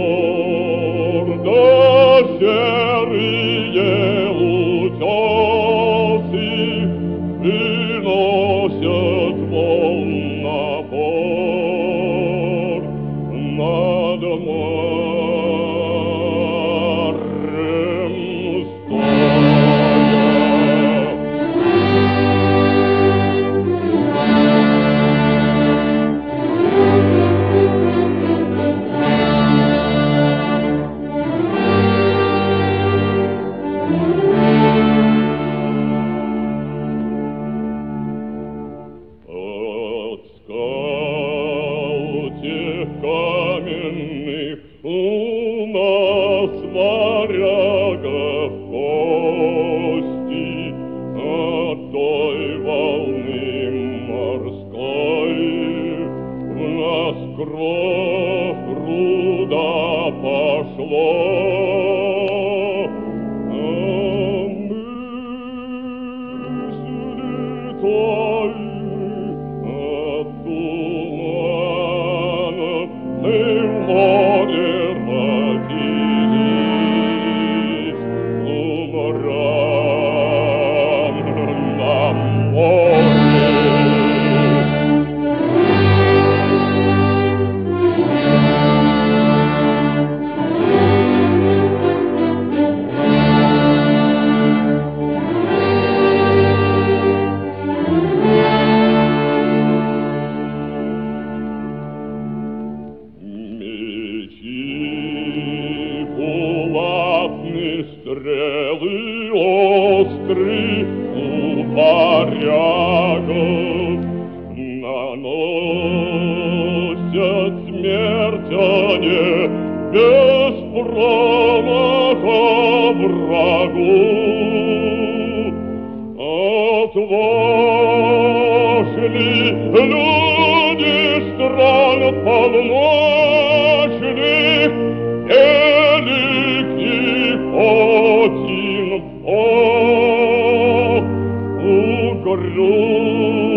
да серые утесы выносят волн напор над морем от скал тех каменных у нас варягов кости, от той волны морской в нас кровь руда пошло. Стрелы остры у варягов наносят смерть они без промаха врагу. Отважны люди стран полночных, один Бог у груди.